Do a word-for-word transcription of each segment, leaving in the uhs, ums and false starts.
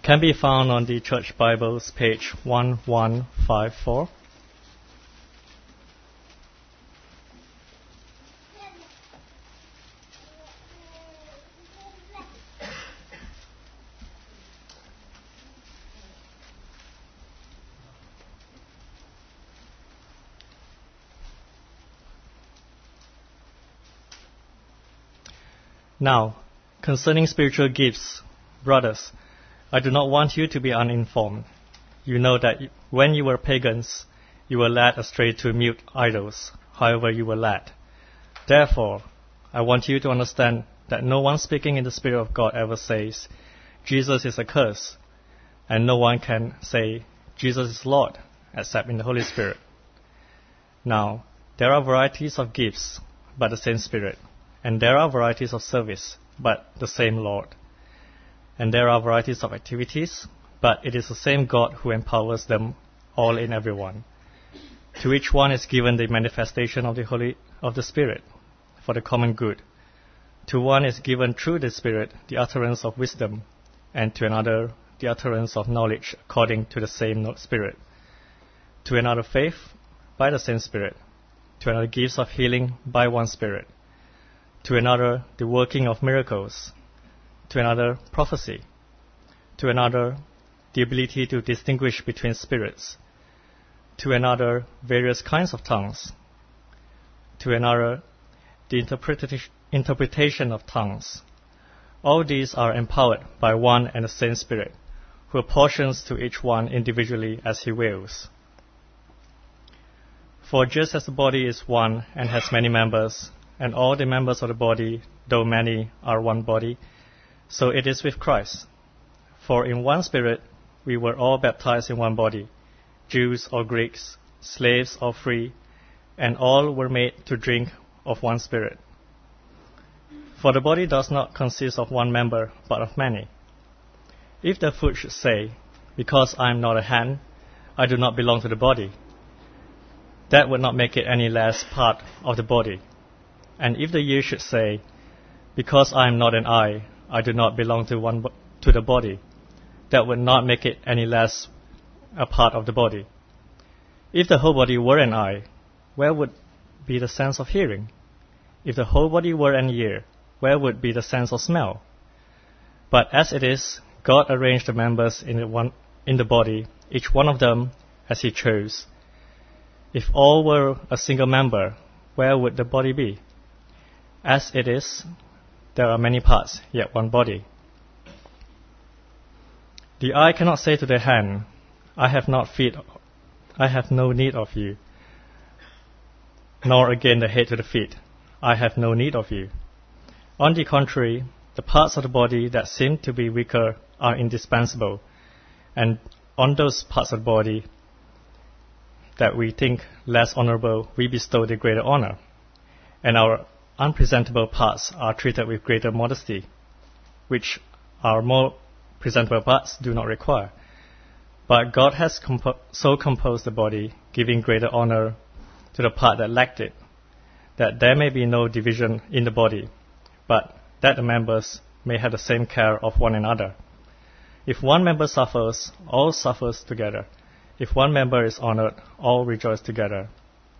can be found on the Church Bibles, page one one five four. Now, concerning spiritual gifts, brothers, I do not want you to be uninformed. You know that when you were pagans, you were led astray to mute idols, however you were led. Therefore, I want you to understand that no one speaking in the Spirit of God ever says, Jesus is accursed, and no one can say, Jesus is Lord, except in the Holy Spirit. Now, there are varieties of gifts, but the same Spirit. And there are varieties of service, but the same Lord. And there are varieties of activities, but it is the same God who empowers them all in everyone. To each one is given the manifestation of the Holy of the Spirit for the common good. To one is given through the Spirit the utterance of wisdom, and to another the utterance of knowledge according to the same Spirit. To another faith by the same Spirit. To another gifts of healing by one Spirit. To another, the working of miracles. To another, prophecy. To another, the ability to distinguish between spirits. To another, various kinds of tongues. To another, the interpreta- interpretation of tongues. All these are empowered by one and the same Spirit, who apportions to each one individually as he wills. For just as the body is one and has many members, and all the members of the body, though many, are one body, so it is with Christ. For in one Spirit we were all baptized in one body, Jews or Greeks, slaves or free, and all were made to drink of one Spirit. For the body does not consist of one member, but of many. If the foot should say, because I am not a hand, I do not belong to the body, that would not make it any less part of the body. And if the ear should say, because I am not an eye, I do not belong to one bo- to the body, that would not make it any less a part of the body. If the whole body were an eye, where would be the sense of hearing? If the whole body were an ear, where would be the sense of smell? But as it is, God arranged the members in the, one, in the body, each one of them as He chose. If all were a single member, where would the body be? As it is, there are many parts, yet one body. The eye cannot say to the hand, I have not feet, I have no need of you. Nor again the head to the feet, I have no need of you. On the contrary, the parts of the body that seem to be weaker are indispensable, and on those parts of the body that we think less honorable, we bestow the greater honor, and our unpresentable parts are treated with greater modesty, which our more presentable parts do not require. But God has compo- so composed the body, giving greater honor to the part that lacked it, that there may be no division in the body, but that the members may have the same care of one another. If one member suffers, all suffers together. If one member is honored, all rejoice together.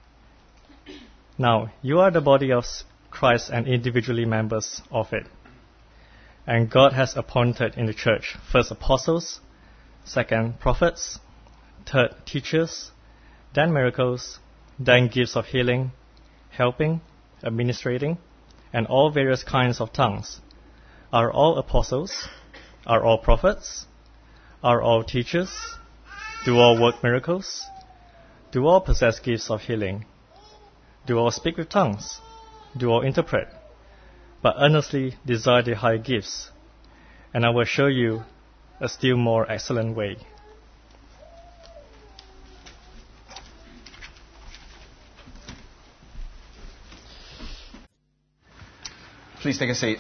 Now, you are the body of Christ and individually members of it. And God has appointed in the church first apostles, second prophets, third teachers, then miracles, then gifts of healing, helping, administrating, and all various kinds of tongues. Are all apostles? Are all prophets? Are all teachers? Do all work miracles? Do all possess gifts of healing? Do all speak with tongues? Do all interpret? But earnestly desire the higher gifts, and I will show you a still more excellent way. Please take a seat.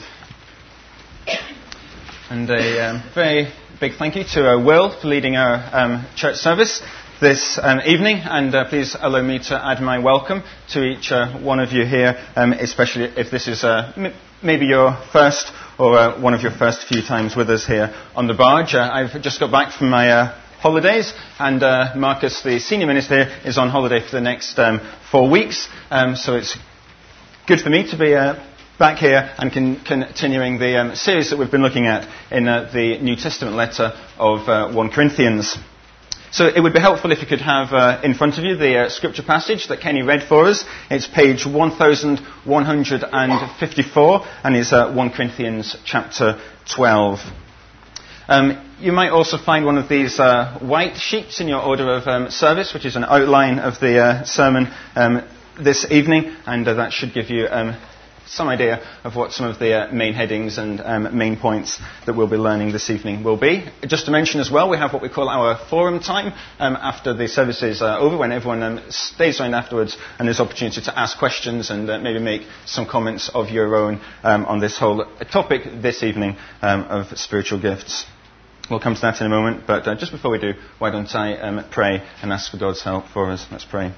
And a um, very big thank you to uh, Will for leading our um, church service this um, evening, and uh, please allow me to add my welcome to each uh, one of you here, um, especially if this is uh, m- maybe your first or uh, one of your first few times with us here on the barge. Uh, I've just got back from my uh, holidays, and uh, Marcus, the senior minister here, is on holiday for the next um, four weeks. Um, so it's good for me to be uh, back here and con- continuing the um, series that we've been looking at in uh, the New Testament letter of uh, First Corinthians. So it would be helpful if you could have uh, in front of you the uh, scripture passage that Kenny read for us. It's page one thousand one hundred fifty-four, and it's uh, First Corinthians chapter twelve. Um, you might also find one of these uh, white sheets in your order of um, service, which is an outline of the uh, sermon um, this evening, and uh, that should give you um, some idea of what some of the uh, main headings and um, main points that we'll be learning this evening will be. Just to mention as well, we have what we call our forum time um, after the service is uh, over, when everyone um, stays around afterwards and there's opportunity to ask questions and uh, maybe make some comments of your own um, on this whole topic this evening um, of spiritual gifts. We'll come to that in a moment, but uh, just before we do, why don't I um, pray and ask for God's help for us. Let's pray.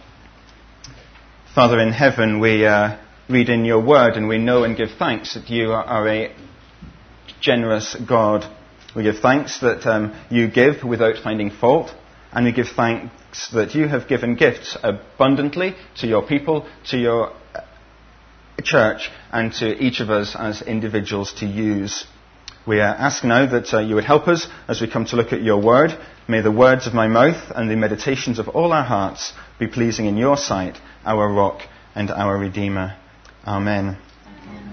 Father in heaven, we uh, read in your word, and we know and give thanks that you are a generous God. We give thanks that um, you give without finding fault, and we give thanks that you have given gifts abundantly to your people, to your church, and to each of us as individuals to use. We ask now that uh, you would help us as we come to look at your word. May the words of my mouth and the meditations of all our hearts be pleasing in your sight, our rock and our Redeemer. Amen. Amen.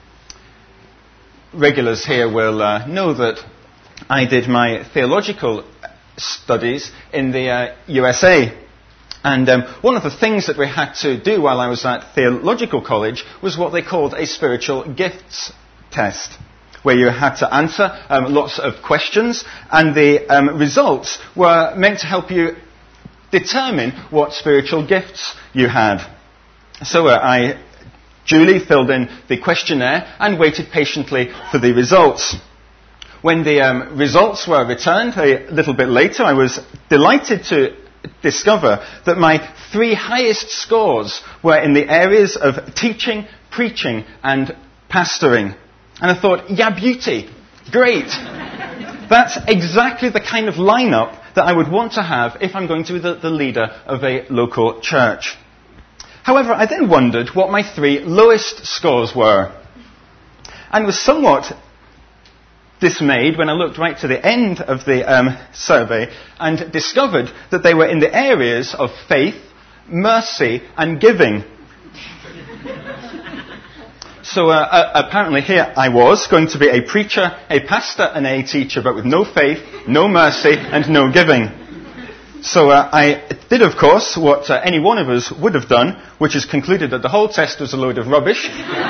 Regulars here will uh, know that I did my theological studies in the uh, U S A. And um, one of the things that we had to do while I was at theological college was what they called a spiritual gifts test, where you had to answer um, lots of questions, and the um, results were meant to help you determine what spiritual gifts you had. So uh, I duly filled in the questionnaire and waited patiently for the results. When the um, results were returned a little bit later, I was delighted to discover that my three highest scores were in the areas of teaching, preaching, and pastoring. And I thought, yeah, beauty, great. That's exactly the kind of lineup that I would want to have if I'm going to be the, the leader of a local church. However, I then wondered what my three lowest scores were, and was somewhat dismayed when I looked right to the end of the um, survey and discovered that they were in the areas of faith, mercy, and giving. So uh, uh, apparently here I was, going to be a preacher, a pastor, and a teacher, but with no faith, no mercy, and no giving. So uh, I did, of course, what uh, any one of us would have done, which is concluded that the whole test was a load of rubbish,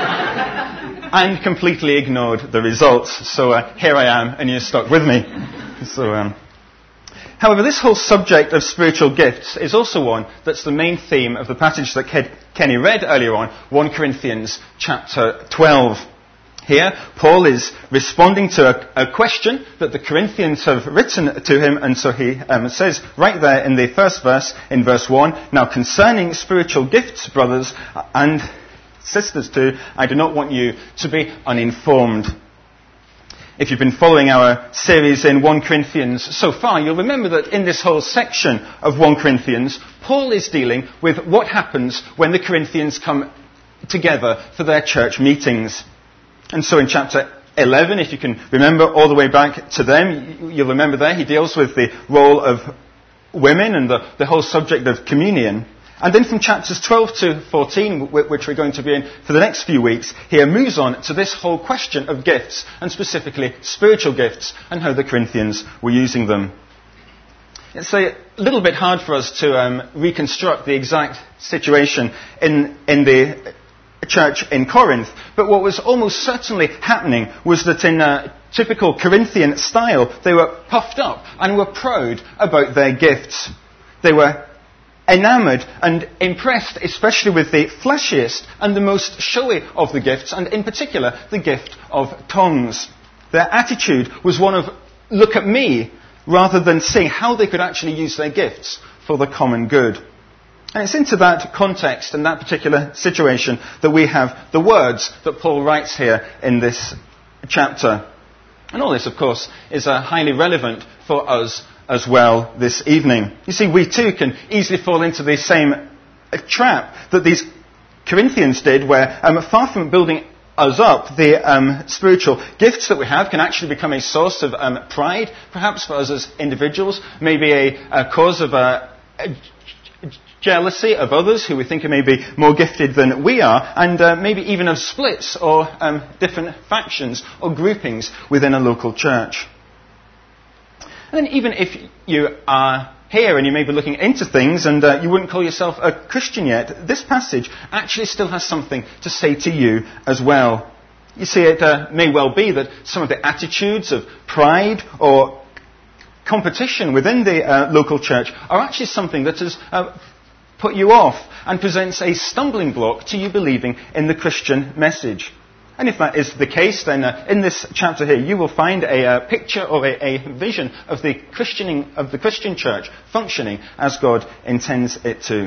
and completely ignored the results. So uh, here I am, and you're stuck with me. So, um, however, this whole subject of spiritual gifts is also one that's the main theme of the passage that Ken- Kenny read earlier on, First Corinthians chapter twelve. Here, Paul is responding to a, a question that the Corinthians have written to him, and so he um, says right there in the first verse, in verse one, "Now concerning spiritual gifts, brothers and sisters too, I do not want you to be uninformed." If you've been following our series in First Corinthians so far, you'll remember that in this whole section of First Corinthians, Paul is dealing with what happens when the Corinthians come together for their church meetings. And so in chapter eleven, if you can remember all the way back to them, you'll remember there he deals with the role of women and the, the whole subject of communion. And then from chapters twelve to fourteen, which we're going to be in for the next few weeks, he moves on to this whole question of gifts, and specifically spiritual gifts, and how the Corinthians were using them. It's a little bit hard for us to um, reconstruct the exact situation in, in the church in Corinth, but what was almost certainly happening was that in a typical Corinthian style, they were puffed up and were proud about their gifts. They were enamoured and impressed, especially with the flashiest and the most showy of the gifts, and in particular, the gift of tongues. Their attitude was one of, look at me, rather than seeing how they could actually use their gifts for the common good. And it's into that context and that particular situation that we have the words that Paul writes here in this chapter. And all this, of course, is uh, highly relevant for us as well this evening. You see, we too can easily fall into the same uh, trap that these Corinthians did, where um, far from building us up, the um, spiritual gifts that we have can actually become a source of um, pride, perhaps for us as individuals, maybe a, a cause of uh, a jealousy of others who we think are maybe more gifted than we are, and uh, maybe even of splits or um, different factions or groupings within a local church. And then even if you are here and you may be looking into things and uh, you wouldn't call yourself a Christian yet, this passage actually still has something to say to you as well. You see, it uh, may well be that some of the attitudes of pride or competition within the uh, local church are actually something that has uh, put you off and presents a stumbling block to you believing in the Christian message. And if that is the case, then uh, in this chapter here, you will find a uh, picture or a, a vision of the Christianing of the Christian church functioning as God intends it to.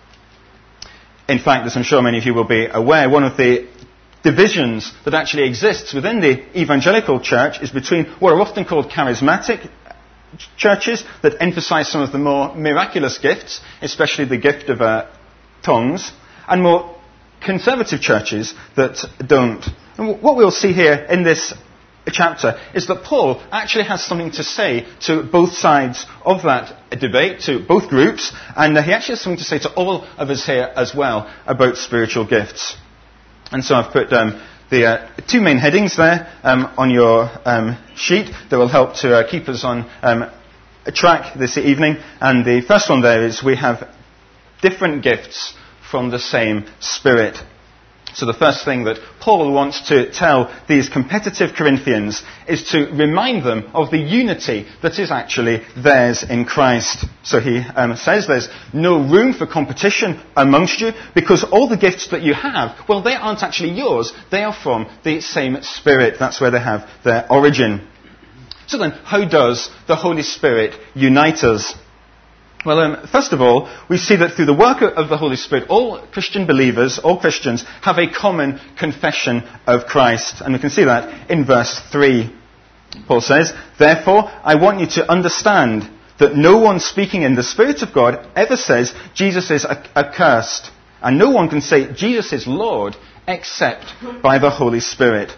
In fact, as I'm sure many of you will be aware, one of the divisions that actually exists within the evangelical church is between what are often called charismatic churches that emphasize some of the more miraculous gifts, especially the gift of uh, tongues, and more conservative churches that don't. And what we'll see here in this chapter is that Paul actually has something to say to both sides of that debate, to both groups, and he actually has something to say to all of us here as well about spiritual gifts. And so I've put um, the uh, two main headings there um, on your um, sheet that will help to uh, keep us on um, track this evening. And the first one there is we have different gifts from the same Spirit. So the first thing that Paul wants to tell these competitive Corinthians is to remind them of the unity that is actually theirs in Christ. So he um, says there's no room for competition amongst you because all the gifts that you have, well, they aren't actually yours. They are from the same Spirit. That's where they have their origin. So then, how does the Holy Spirit unite us? Well, um, first of all, we see that through the work of the Holy Spirit, all Christian believers, all Christians, have a common confession of Christ. And we can see that in verse three. Paul says, "Therefore, I want you to understand that no one speaking in the Spirit of God ever says Jesus is accursed. And no one can say Jesus is Lord except by the Holy Spirit."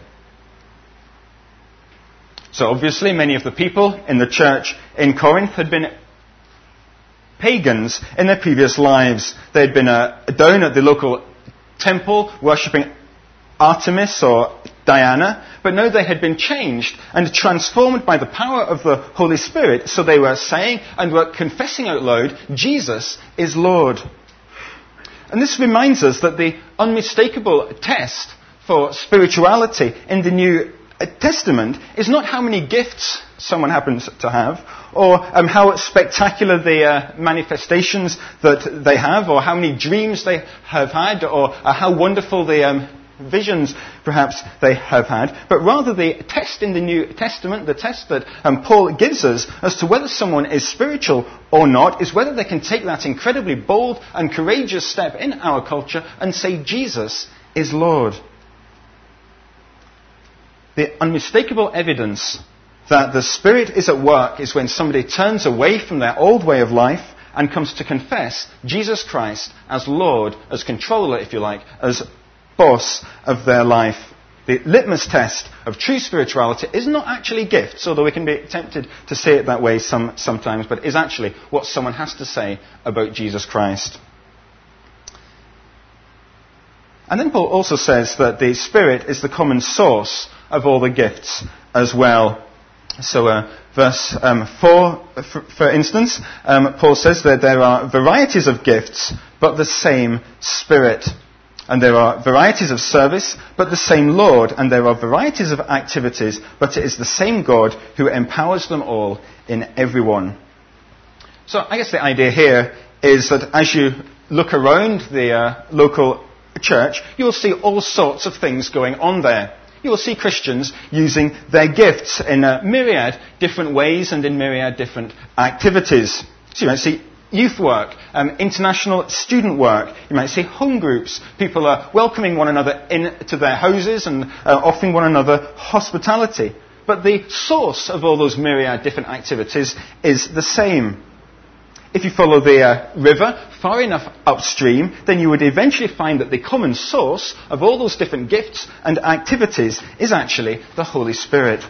So obviously, many of the people in the church in Corinth had been pagans in their previous lives. They had been uh, down at the local temple worshipping Artemis or Diana, but now they had been changed and transformed by the power of the Holy Spirit. So they were saying and were confessing out loud, Jesus is Lord. And this reminds us that the unmistakable test for spirituality in the New Testament is not how many gifts someone happens to have, or um, how spectacular the uh, manifestations that they have, or how many dreams they have had, or uh, how wonderful the um, visions perhaps they have had, but rather the test in the New Testament, the test that um, Paul gives us as to whether someone is spiritual or not, is whether they can take that incredibly bold and courageous step in our culture and say Jesus is Lord. The unmistakable evidence that the Spirit is at work is when somebody turns away from their old way of life and comes to confess Jesus Christ as Lord, as controller, if you like, as boss of their life. The litmus test of true spirituality is not actually gifts, although we can be tempted to say it that way some, sometimes, but is actually what someone has to say about Jesus Christ. And then Paul also says that the Spirit is the common source of all the gifts as well. So uh, verse um, four, for, for instance, um, Paul says that there are varieties of gifts, but the same Spirit. And there are varieties of service, but the same Lord. And there are varieties of activities, but it is the same God who empowers them all in everyone. So I guess the idea here is that as you look around the uh, local church, you'll see all sorts of things going on there. You will see Christians using their gifts in a myriad different ways and in myriad different activities. So you might see youth work, um, international student work. You might see home groups. People are welcoming one another into their houses and uh, offering one another hospitality. But the source of all those myriad different activities is the same. If you follow the uh, river far enough upstream, then you would eventually find that the common source of all those different gifts and activities is actually the Holy Spirit.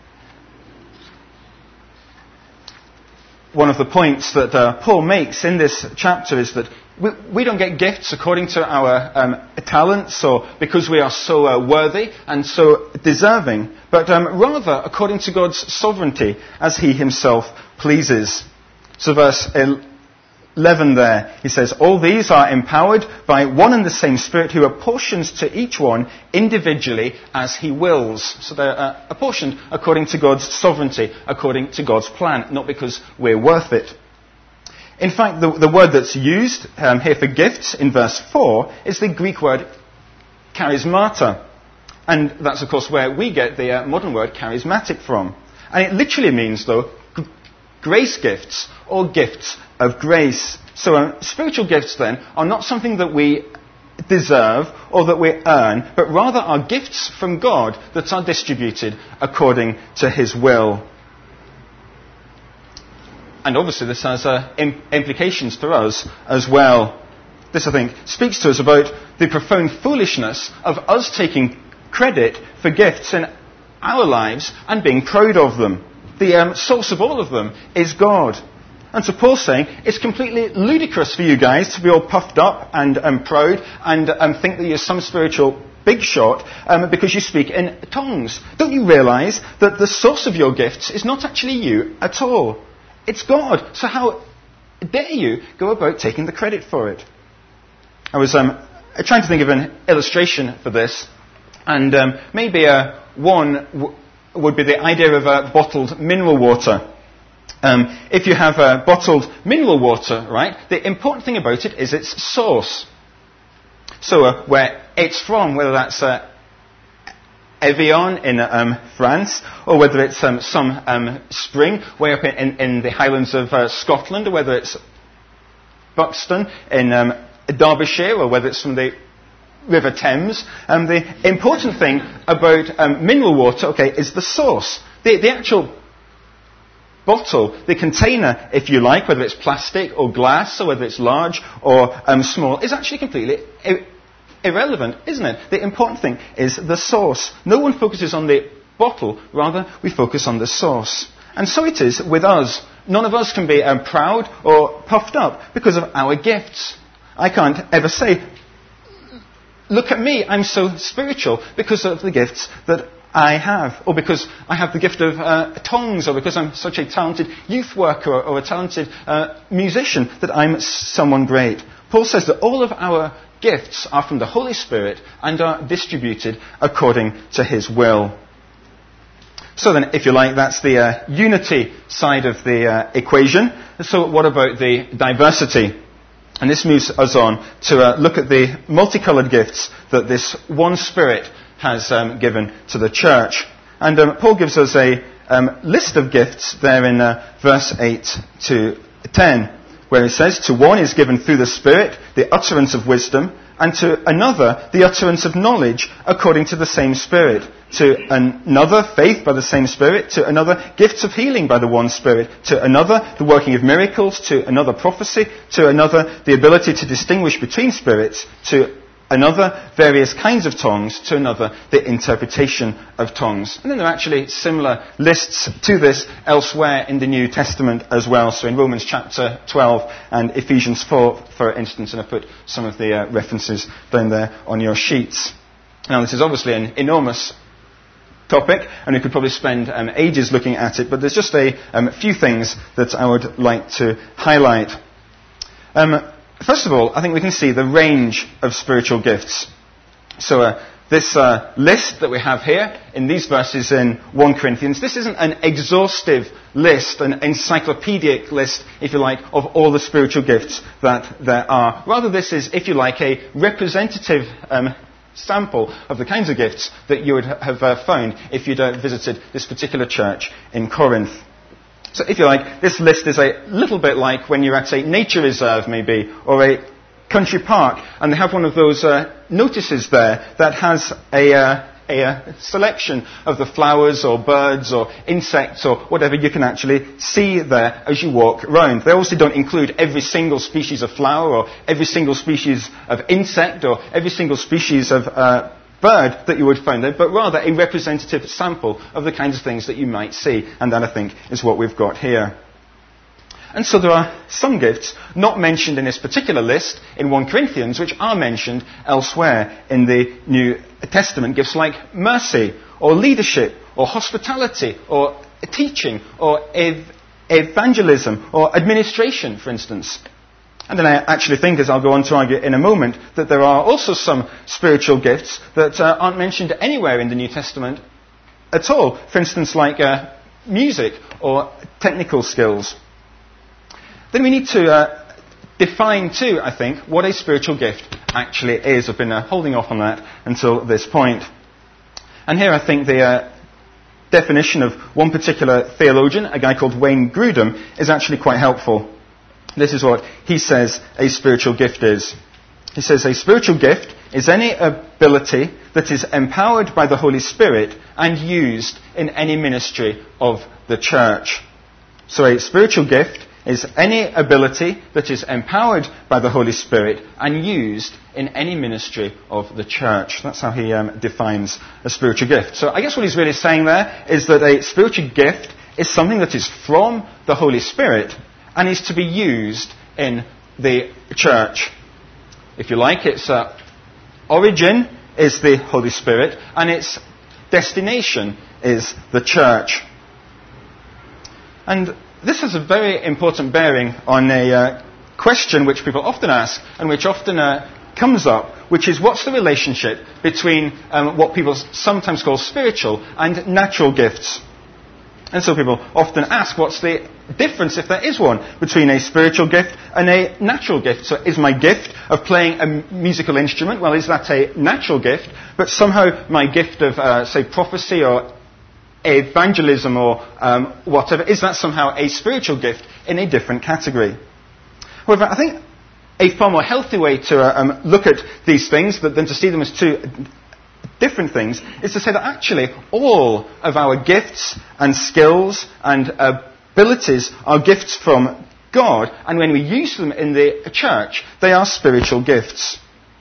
One of the points that uh, Paul makes in this chapter is that we, we don't get gifts according to our um, talents or because we are so uh, worthy and so deserving, but um, rather according to God's sovereignty as he himself pleases. So verse eleven there, he says, all these are empowered by one and the same Spirit who apportions to each one individually as he wills. So they're uh, apportioned according to God's sovereignty, according to God's plan, not because we're worth it. In fact, the, the word that's used um, here for gifts in verse four is the Greek word charismata. And that's, of course, where we get the uh, modern word charismatic from. And it literally means, though, g- grace gifts or gifts of grace. So um, spiritual gifts, then, are not something that we deserve or that we earn, but rather are gifts from God that are distributed according to his will. And obviously this has uh, im- implications for us as well. This, I think, speaks to us about the profound foolishness of us taking credit for gifts in our lives and being proud of them. The um, source of all of them is God. And so Paul's saying it's completely ludicrous for you guys to be all puffed up and um, proud and um, think that you're some spiritual big shot um, because you speak in tongues. Don't you realise that the source of your gifts is not actually you at all? It's God. So how dare you go about taking the credit for it? I was um, trying to think of an illustration for this, and um, maybe uh, one w- would be the idea of uh, bottled mineral water. Um, if you have uh, bottled mineral water, right, the important thing about it is its source. So uh, where it's from, whether that's uh, Evian in um, France, or whether it's um, some um, spring way up in, in the Highlands of uh, Scotland, or whether it's Buxton in um, Derbyshire, or whether it's from the River Thames. Um, the important thing about um, mineral water, okay, is the source. The, the actual bottle, the container, if you like, whether it's plastic or glass, or whether it's large or um, small, is actually completely I- irrelevant, isn't it? The important thing is the source. No one focuses on the bottle, rather we focus on the source. And so it is with us. None of us can be um, proud or puffed up because of our gifts. I can't ever say, look at me, I'm so spiritual because of the gifts that I have, or because I have the gift of uh, tongues, or because I'm such a talented youth worker or, or a talented uh, musician that I'm someone great. Paul says that all of our gifts are from the Holy Spirit and are distributed according to his will. So then, if you like, that's the uh, unity side of the uh, equation. So what about the diversity? And this moves us on to uh, look at the multicoloured gifts that this one Spirit has um, given to the church. And um, Paul gives us a um, list of gifts there in uh, verse eight to ten, where he says, to one is given through the Spirit the utterance of wisdom, and to another the utterance of knowledge according to the same Spirit. To another, faith by the same Spirit. To another, gifts of healing by the one Spirit. To another, the working of miracles. To another, prophecy. To another, the ability to distinguish between spirits. To another, various kinds of tongues. To another, the interpretation of tongues. And then there are actually similar lists to this elsewhere in the New Testament as well. So in Romans chapter twelve and Ephesians four, for instance, and I put some of the uh, references down there on your sheets. Now this is obviously an enormous topic, and we could probably spend um, ages looking at it, but there's just a um, few things that I would like to highlight. Um, first of all, I think we can see the range of spiritual gifts. So uh, this uh, list that we have here in these verses in First Corinthians, this isn't an exhaustive list, an encyclopedic list, if you like, of all the spiritual gifts that there are. Rather, this is, if you like, a representative um, sample of the kinds of gifts that you would have uh, found if you'd uh, visited this particular church in Corinth. So if you like, this list is a little bit like when you're at a nature reserve maybe, or a country park, and they have one of those uh, notices there that has a, uh, a uh, selection of the flowers or birds or insects or whatever you can actually see there as you walk around. They obviously don't include every single species of flower or every single species of insect or every single species of uh, bird that you would find there, but rather a representative sample of the kinds of things that you might see, and that I think is what we've got here. And so there are some gifts not mentioned in this particular list in First Corinthians, which are mentioned elsewhere in the New Testament. Gifts like mercy, or leadership, or hospitality, or teaching, or ev- evangelism, or administration, for instance. And then I actually think, as I'll go on to argue in a moment, that there are also some spiritual gifts that uh, aren't mentioned anywhere in the New Testament at all. For instance, like uh, music or technical skills. Then we need to uh, define too, I think, what a spiritual gift actually is. I've been uh, holding off on that until this point. And here I think the uh, definition of one particular theologian, a guy called Wayne Grudem, is actually quite helpful. This is what he says a spiritual gift is. He says a spiritual gift is any ability that is empowered by the Holy Spirit and used in any ministry of the church. So a spiritual gift is any ability that is empowered by the Holy Spirit and used in any ministry of the church. That's how he um, defines a spiritual gift. So I guess what he's really saying there is that a spiritual gift is something that is from the Holy Spirit and is to be used in the church. If you like, its uh, origin is the Holy Spirit and its destination is the church. And this has a very important bearing on a uh, question which people often ask and which often uh, comes up, which is what's the relationship between um, what people sometimes call spiritual and natural gifts? And so people often ask what's the difference, if there is one, between a spiritual gift and a natural gift. So is my gift of playing a musical instrument, well, is that a natural gift? But somehow my gift of, uh, say, prophecy or evangelism or um, whatever, is that somehow a spiritual gift in a different category? However, I think a far more healthy way to uh, um, look at these things than to see them as two different things is to say that actually all of our gifts and skills and abilities are gifts from God, and when we use them in the church, they are spiritual gifts.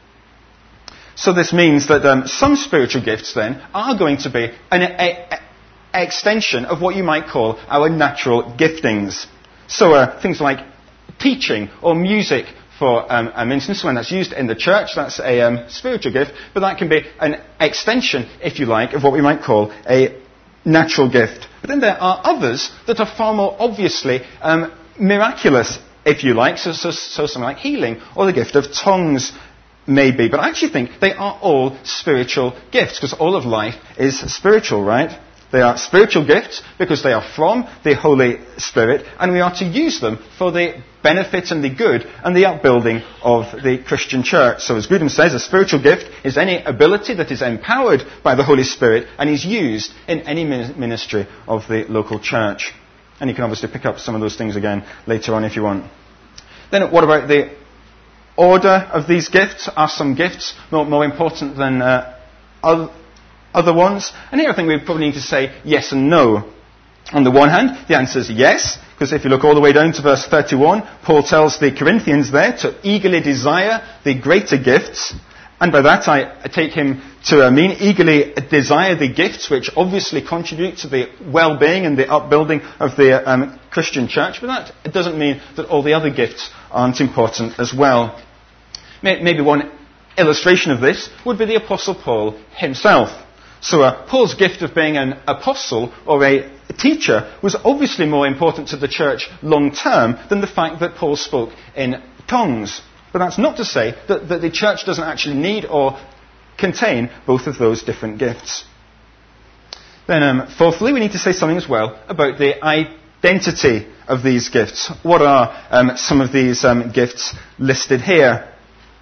So this means that um, some spiritual gifts then are going to be an a, a, extension of what you might call our natural giftings. So uh, things like teaching or music, for um, an instance, when that's used in the church, that's a um, spiritual gift, but that can be an extension, if you like, of what we might call a natural gift. But then there are others that are far more obviously um, miraculous, if you like, so, so, so something like healing or the gift of tongues maybe. But I actually think they are all spiritual gifts, because all of life is spiritual, right? They are spiritual gifts because they are from the Holy Spirit, and we are to use them for the benefit and the good and the upbuilding of the Christian church. So as Grudem says, a spiritual gift is any ability that is empowered by the Holy Spirit and is used in any ministry of the local church. And you can obviously pick up some of those things again later on if you want. Then what about the order of these gifts? Are some gifts more, more important than uh, other Other ones? And here I think we probably need to say yes and no. On the one hand, the answer is yes, because if you look all the way down to verse thirty-one, Paul tells the Corinthians there to eagerly desire the greater gifts. And by that I take him to uh, mean eagerly desire the gifts which obviously contribute to the well-being and the upbuilding of the um, Christian church. But that it doesn't mean that all the other gifts aren't important as well. Maybe one illustration of this would be the Apostle Paul himself. So uh, Paul's gift of being an apostle or a teacher was obviously more important to the church long term than the fact that Paul spoke in tongues. But that's not to say that, that the church doesn't actually need or contain both of those different gifts. Then um, fourthly, we need to say something as well about the identity of these gifts. What are um, some of these um, gifts listed here?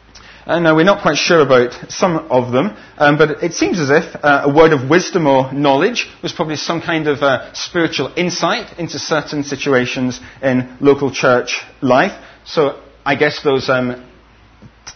Uh, now, we're not quite sure about some of them, um, but it seems as if uh, a word of wisdom or knowledge was probably some kind of uh, spiritual insight into certain situations in local church life. So I guess those um, t-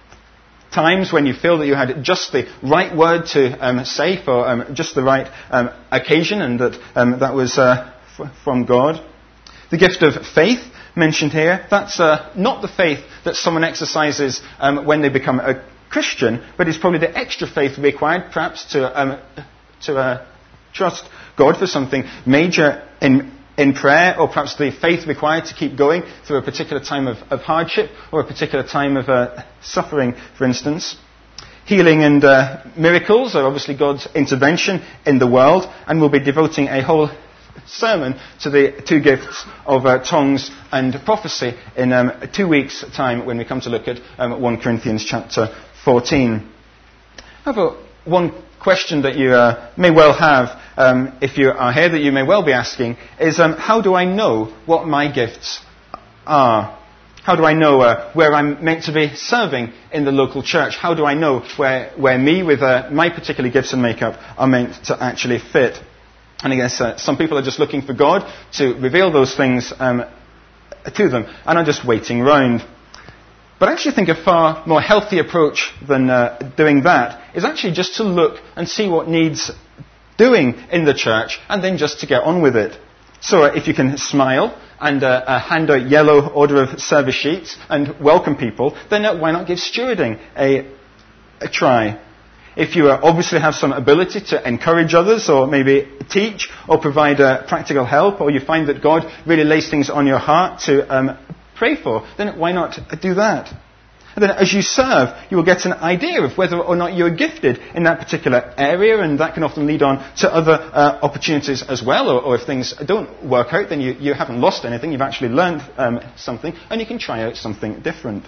times when you feel that you had just the right word to um, say for um, just the right um, occasion, and that um, that was uh, f- from God. The gift of faith mentioned here, that's uh, not the faith that someone exercises um, when they become a Christian, but it's probably the extra faith required perhaps to um, to uh, trust God for something major in in prayer, or perhaps the faith required to keep going through a particular time of, of hardship or a particular time of uh, suffering, for instance. Healing and uh, miracles are obviously God's intervention in the world, and we'll be devoting a whole sermon to the two gifts of uh, tongues and prophecy in um, two weeks' time when we come to look at um, First Corinthians chapter fourteen. However, one question that you uh, may well have, um, if you are here, that you may well be asking, is um, how do I know what my gifts are? How do I know uh, where I'm meant to be serving in the local church? How do I know where, where me, with uh, my particular gifts and makeup, are meant to actually fit? And I guess uh, some people are just looking for God to reveal those things um, to them, and are just waiting round. But I actually think a far more healthy approach than uh, doing that is actually just to look and see what needs doing in the church, and then just to get on with it. So uh, if you can smile and uh, uh, hand out yellow order of service sheets and welcome people, then uh, why not give stewarding a, a try? If you uh, obviously have some ability to encourage others, or maybe teach, or provide uh, practical help, or you find that God really lays things on your heart to um, pray for, then why not do that? And then as you serve, you will get an idea of whether or not you're gifted in that particular area, and that can often lead on to other uh, opportunities as well. Or, or if things don't work out, then you, you haven't lost anything, you've actually learned um, something, and you can try out something different.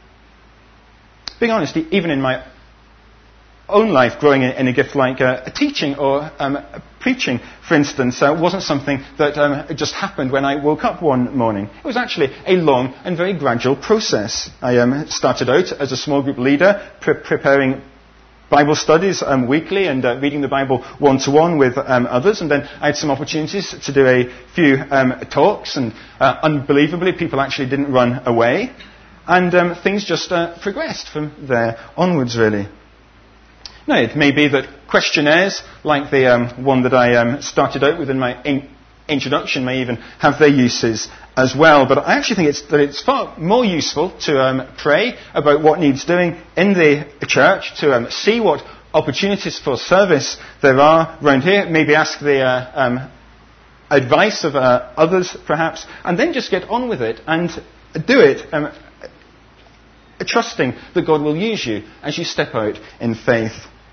Being honest, even in my own life, growing in a gift like uh, teaching or um, preaching, for instance, uh, wasn't something that um, just happened when I woke up one morning. It was actually a long and very gradual process. I um, started out as a small group leader, pre- preparing Bible studies um, weekly and uh, reading the Bible one-to-one with um, others, and then I had some opportunities to do a few um, talks, and uh, unbelievably, people actually didn't run away, and um, things just uh, progressed from there onwards, really. Now, it may be that questionnaires, like the um, one that I um, started out with in my in- introduction, may even have their uses as well. But I actually think it's, that it's far more useful to um, pray about what needs doing in the church, to um, see what opportunities for service there are around here, maybe ask the uh, um, advice of uh, others, perhaps, and then just get on with it and do it, um, trusting that God will use you as you step out in faith.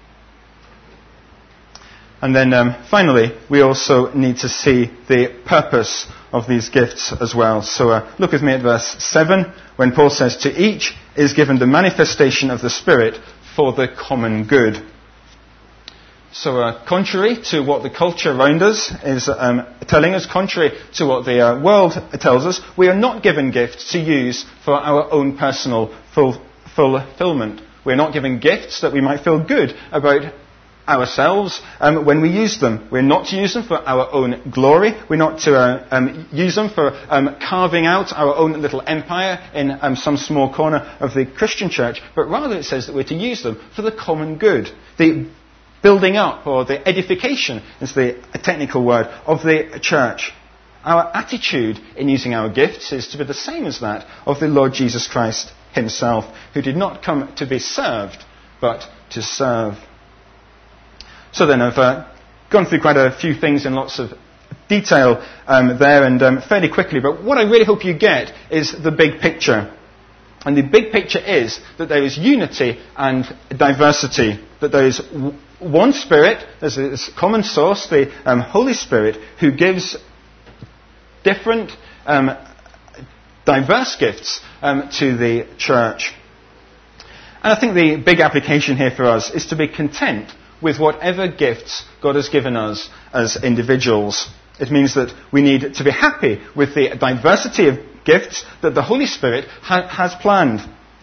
And then um, finally, we also need to see the purpose of these gifts as well. So uh, look with me at verse seven, when Paul says, "To each is given the manifestation of the Spirit for the common good." So uh, contrary to what the culture around us is um, telling us, contrary to what the uh, world tells us, we are not given gifts to use for our own personal full, fulfillment. We're not given gifts that we might feel good about ourselves um, when we use them. We're not to use them for our own glory. We're not to uh, um, use them for um, carving out our own little empire in um, some small corner of the Christian church, but rather it says that we're to use them for the common good, the building up, or the edification is the technical word, of the church. Our attitude in using our gifts is to be the same as that of the Lord Jesus Christ himself, who did not come to be served, but to serve. So then I've uh, gone through quite a few things in lots of detail um, there, and um, fairly quickly, but what I really hope you get is the big picture. And the big picture is that there is unity and diversity, that there is w- one Spirit, there's this common source, the um, Holy Spirit, who gives different, um, diverse gifts um, to the church. And I think the big application here for us is to be content with whatever gifts God has given us as individuals. It means that we need to be happy with the diversity of gifts that the Holy Spirit ha- has planned.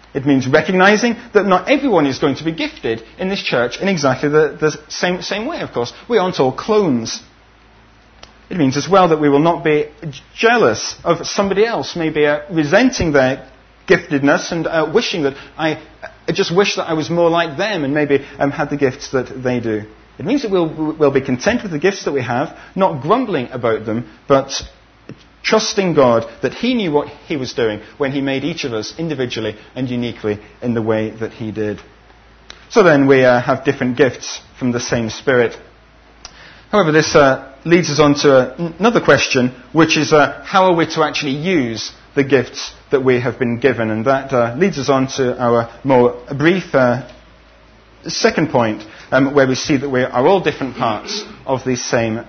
It means recognizing that not everyone is going to be gifted in this church in exactly the, the same, same way, of course. We aren't all clones. It means as well that we will not be jealous of somebody else, maybe uh, resenting their giftedness and uh, wishing that I, I just wish that I was more like them and maybe um, had the gifts that they do. It means that we'll, we'll be content with the gifts that we have, not grumbling about them, but trusting God that He knew what He was doing when He made each of us individually and uniquely in the way that He did. So then we uh, have different gifts from the same Spirit. However, this uh, leads us on to uh, another question, which is uh, how are we to actually use the gifts that we have been given? And that uh, leads us on to our more brief uh, second point, um, where we see that we are all different parts of the same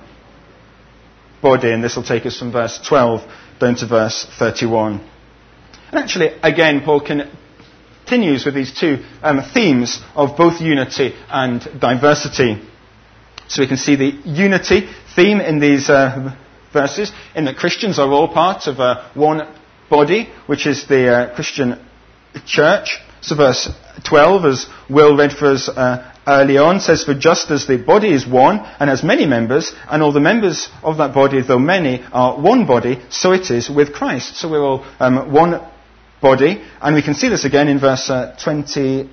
body. And this will take us from verse twelve down to verse thirty-one. And actually, again, Paul continues with these two um, themes of both unity and diversity. So we can see the unity theme in these uh, verses, in that Christians are all part of uh, one body, which is the uh, Christian church. So verse twelve, as Will read for us uh, early on, says, "For just as the body is one and has many members, and all the members of that body, though many, are one body, so it is with Christ." So we're all um, one body. And we can see this again in verse uh, twenty-seven.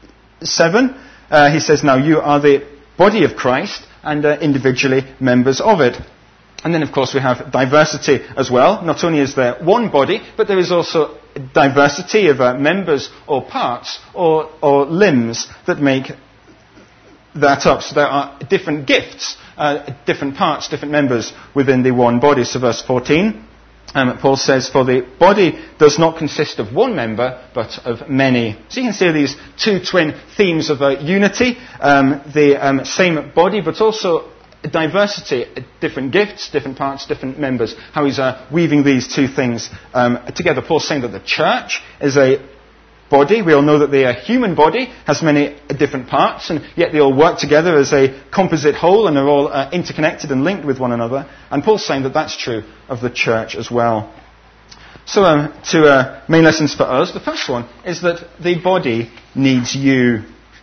Uh, he says, "Now you are the body of Christ, and uh, individually members of it." And then, of course, we have diversity as well. Not only is there one body, but there is also diversity of uh, members or parts or, or limbs that make that up. So there are different gifts, uh, different parts, different members within the one body. So verse fourteen, um, Paul says, "For the body does not consist of one member, but of many." So you can see these two twin themes of uh, unity, um, the um, same body, but also diversity, different gifts, different parts, different members. How he's uh, weaving these two things um, together. Paul's saying that the church is a body. We all know that the uh, human body has many uh, different parts, and yet they all work together as a composite whole and are all uh, interconnected and linked with one another. And Paul's saying that that's true of the church as well. So um, to uh, main lessons for us. The first one is that the body needs you.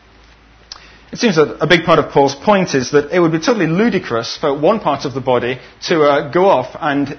It seems that a big part of Paul's point is that it would be totally ludicrous for one part of the body to uh, go off and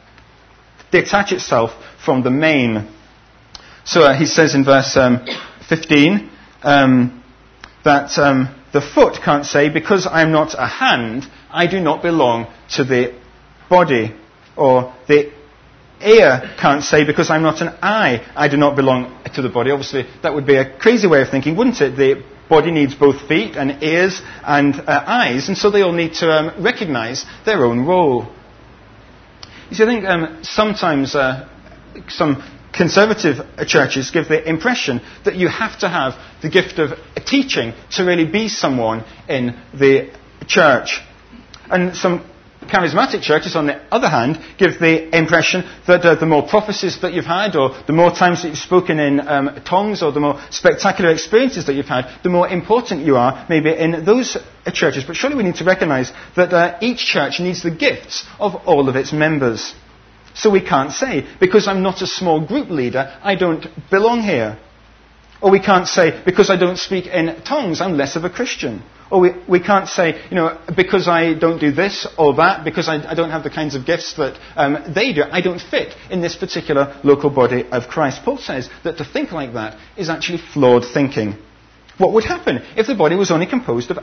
detach itself from the main. So uh, he says in verse um, fifteen um, that um, the foot can't say, "Because I am not a hand, I do not belong to the body." Or the ear can't say, "Because I'm not an eye, I do not belong to the body." Obviously, that would be a crazy way of thinking, wouldn't it? The body needs both feet and ears and uh, eyes, and so they all need to um, recognize their own role. You see, I think um, sometimes uh, some conservative churches give the impression that you have to have the gift of teaching to really be someone in the church. And some charismatic churches, on the other hand, give the impression that uh, the more prophecies that you've had, or the more times that you've spoken in um, tongues, or the more spectacular experiences that you've had, the more important you are, maybe in those uh, churches. But surely we need to recognize that uh, each church needs the gifts of all of its members. So we can't say, "Because I'm not a small group leader, I don't belong here." Or we can't say, "Because I don't speak in tongues, I'm less of a Christian." Or we, we can't say, you know, "Because I don't do this or that, because I, I don't have the kinds of gifts that um, they do, I don't fit in this particular local body of Christ." Paul says that to think like that is actually flawed thinking. What would happen if the body was only composed of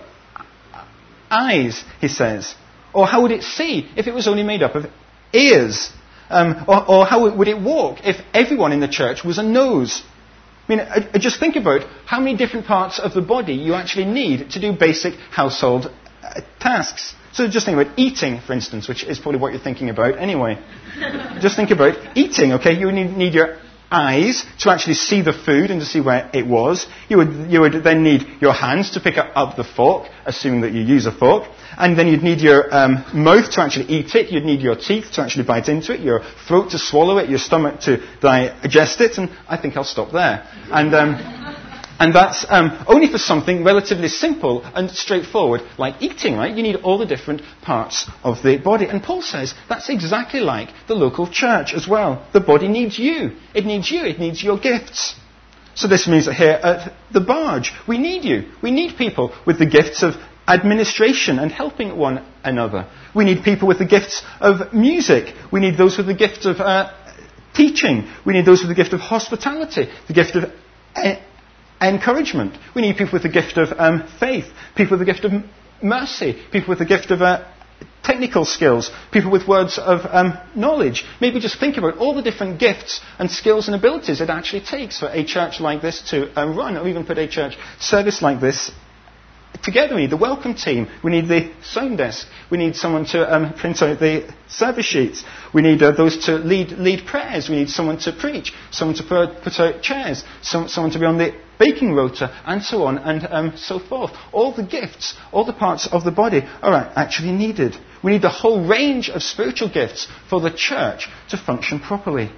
eyes, he says? Or how would it see if it was only made up of ears? Um, or, or how would it walk if everyone in the church was a nose? I mean, I, I just think about how many different parts of the body you actually need to do basic household uh, tasks. So just think about eating, for instance, which is probably what you're thinking about anyway. Just think about eating, okay? You need, need your eyes to actually see the food and to see where it was. You would, you would then need your hands to pick up the fork, assuming that you use a fork. And then you'd need your um, mouth to actually eat it. You'd need your teeth to actually bite into it, your throat to swallow it, your stomach to digest it. And I think I'll stop there. And um, and that's um, only for something relatively simple and straightforward, like eating, right? You need all the different parts of the body. And Paul says that's exactly like the local church as well. The body needs you. It needs you. It needs your gifts. So this means that here at the Barge, we need you. We need people with the gifts of administration and helping one another. We need people with the gifts of music. We need those with the gift of uh, teaching. We need those with the gift of hospitality, the gift of e- encouragement. We need people with the gift of um, faith, people with the gift of m- mercy, people with the gift of uh, technical skills, people with words of um, knowledge. Maybe just think about all the different gifts and skills and abilities it actually takes for a church like this to uh, run, or even put a church service like this together. We need the welcome team. We need the sound desk. We need someone to um, print out the service sheets. We need uh, those to lead lead prayers. We need someone to preach, someone to put, put out chairs, some, someone to be on the baking rota, and so on and um, so forth. All the gifts, all the parts of the body are actually needed. We need the whole range of spiritual gifts for the church to function properly.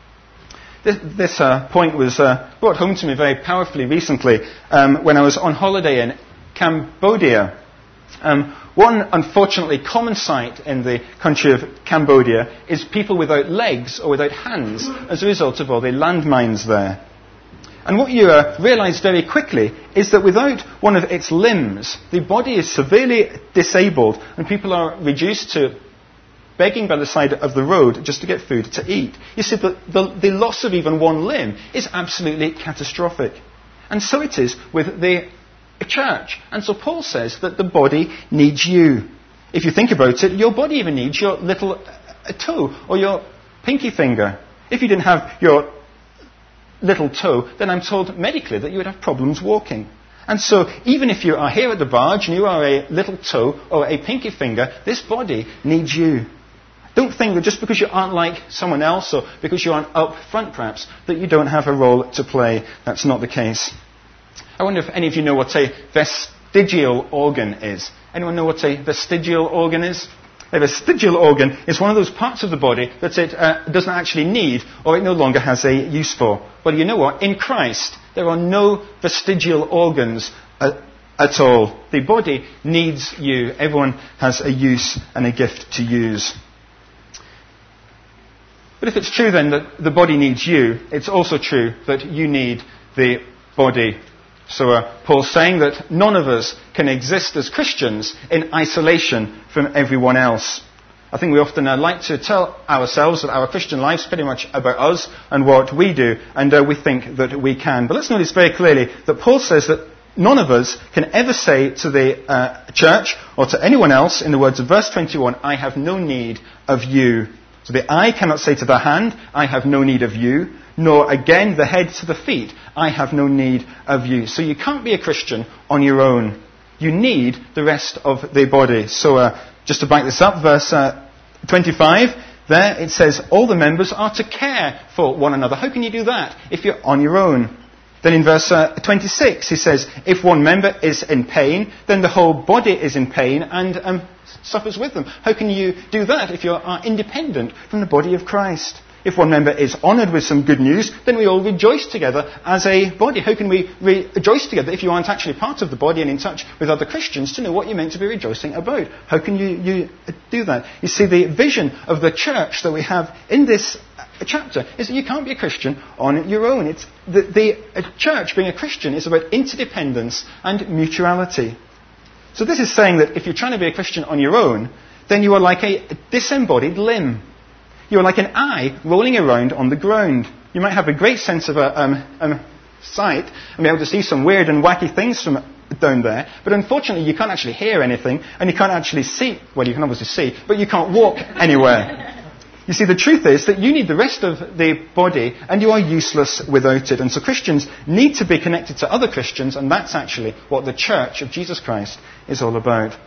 This, this uh, point was uh, brought home to me very powerfully recently um, when I was on holiday in Cambodia. Um, one unfortunately common sight in the country of Cambodia is people without legs or without hands as a result of all the landmines there. And what you uh, realise very quickly is that without one of its limbs, the body is severely disabled and people are reduced to begging by the side of the road just to get food to eat. You see, the, the, the loss of even one limb is absolutely catastrophic. And so it is with the church. And so Paul says that the body needs you. If you think about it, your body even needs your little uh, toe or your pinky finger. If you didn't have your little toe, then I'm told medically that you would have problems walking. And so even if you are here at the Barge and you are a little toe or a pinky finger, this body needs you. Don't think that just because you aren't like someone else or because you aren't up front perhaps, that you don't have a role to play. That's not the case. I wonder if any of you know what a vestigial organ is. Anyone know what a vestigial organ is? A vestigial organ is one of those parts of the body that it uh, doesn't actually need or it no longer has a use for. Well, you know what? In Christ, there are no vestigial organs uh, at all. The body needs you. Everyone has a use and a gift to use. But if it's true then that the body needs you, it's also true that you need the body. So uh, Paul's saying that none of us can exist as Christians in isolation from everyone else. I think we often uh, like to tell ourselves that our Christian life's pretty much about us and what we do, and uh, we think that we can. But let's notice very clearly that Paul says that none of us can ever say to the uh, church or to anyone else, in the words of verse twenty-one, I have no need of you. So the eye cannot say to the hand, I have no need of you. Nor again the head to the feet, I have no need of you. So you can't be a Christian on your own. You need the rest of the body. So uh, just to back this up, verse uh, twenty-five, there it says, all the members are to care for one another. How can you do that if you're on your own? Then in verse uh, twenty-six, he says, if one member is in pain, then the whole body is in pain and um, suffers with them. How can you do that if you are independent from the body of Christ? If one member is honoured with some good news, then we all rejoice together as a body. How can we re- rejoice together if you aren't actually part of the body and in touch with other Christians to know what you're meant to be rejoicing about? How can you, you do that? You see, the vision of the church that we have in this chapter is that you can't be a Christian on your own. It's the, the church, being a Christian, is about interdependence and mutuality. So this is saying that if you're trying to be a Christian on your own, then you are like a disembodied limb. You are like an eye rolling around on the ground. You might have a great sense of a, um, um, sight and be able to see some weird and wacky things from down there, but unfortunately you can't actually hear anything and you can't actually see, well you can obviously see, but you can't walk anywhere. You see, the truth is that you need the rest of the body and you are useless without it. And so Christians need to be connected to other Christians, and that's actually what the Church of Jesus Christ is all about.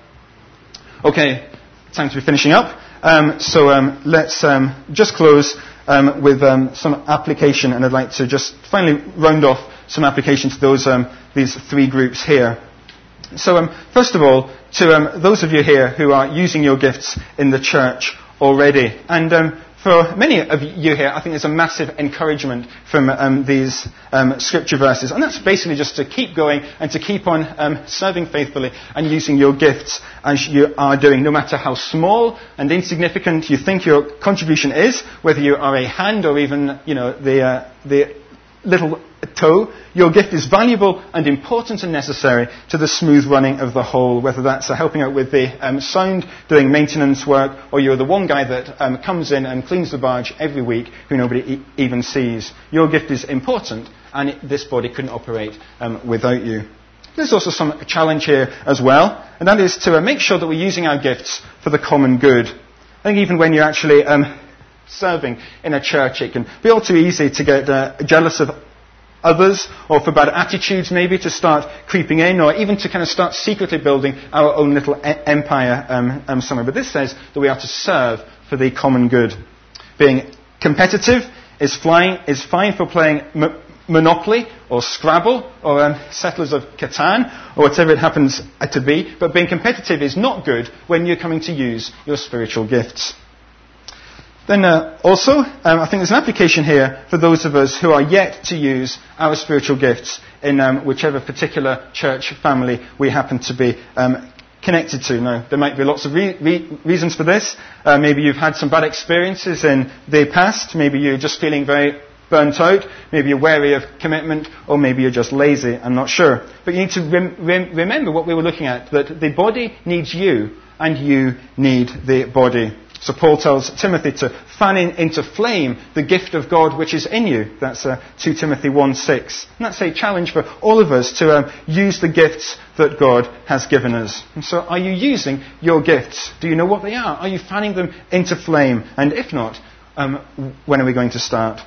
Okay, time to be finishing up. Um, so um, let's um, just close um, with um, some application, and I'd like to just finally round off some application to those um, these three groups here. So um, first of all, to um, those of you here who are using your gifts in the church already, and um, for many of you here, I think there's a massive encouragement from um, these um, scripture verses. And that's basically just to keep going and to keep on um, serving faithfully and using your gifts as you are doing, no matter how small and insignificant you think your contribution is, whether you are a hand or even, you know, the, uh, the little toe, your gift is valuable and important and necessary to the smooth running of the whole, whether that's uh, helping out with the um, sound, doing maintenance work, or you're the one guy that um, comes in and cleans the barge every week who nobody e- even sees. Your gift is important, and it, this body couldn't operate um, without you. There's also some challenge here as well, and that is to uh, make sure that we're using our gifts for the common good. I think even when you're actually um, serving in a church, it can be all too easy to get uh, jealous of others, or for bad attitudes maybe to start creeping in, or even to kind of start secretly building our own little e- empire um, um, somewhere. But this says that we are to serve for the common good. Being competitive is, flying, is fine for playing m- Monopoly or Scrabble or um, Settlers of Catan or whatever it happens to be, but being competitive is not good when you're coming to use your spiritual gifts. Then uh, also, um, I think there's an application here for those of us who are yet to use our spiritual gifts in um, whichever particular church family we happen to be um, connected to. Now, there might be lots of re- re- reasons for this. Uh, maybe you've had some bad experiences in the past. Maybe you're just feeling very burnt out. Maybe you're wary of commitment, or maybe you're just lazy. I'm not sure. But you need to rem- rem- remember what we were looking at, that the body needs you, and you need the body. So Paul tells Timothy to fan in, into flame the gift of God which is in you. That's uh, Second Timothy one six. And that's a challenge for all of us to um, use the gifts that God has given us. And so are you using your gifts? Do you know what they are? Are you fanning them into flame? And if not, um, when are we going to start?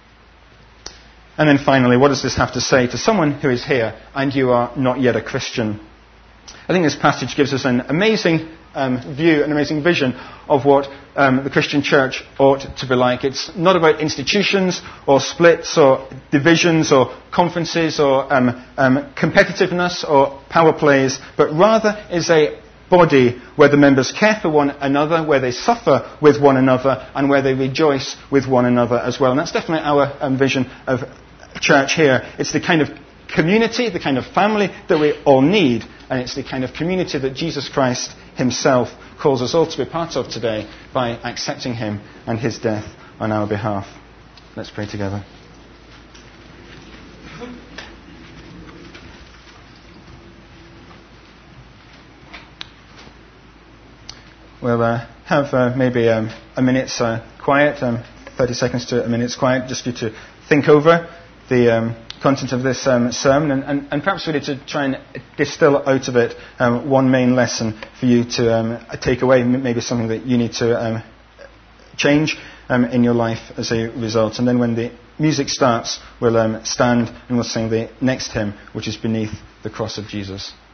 And then finally, what does this have to say to someone who is here and you are not yet a Christian? I think this passage gives us an amazing um, view, an amazing vision of what um, the Christian church ought to be like. It's not about institutions or splits or divisions or conferences or um, um, competitiveness or power plays, but rather is a body where the members care for one another, where they suffer with one another, and where they rejoice with one another as well. And that's definitely our um, vision of church here. It's the kind of community, the kind of family that we all need, and it's the kind of community that Jesus Christ himself calls us all to be part of today by accepting him and his death on our behalf. Let's pray together. We'll uh, have uh, maybe um, a minute's uh, quiet, um, thirty seconds to a minute's quiet, just for you to think over the um, content of this um, sermon, and, and, and perhaps really to try and distill out of it um, one main lesson for you to um, take away, maybe something that you need to um, change um, in your life as a result. And then when the music starts, we'll um, stand and we'll sing the next hymn, which is Beneath the Cross of Jesus.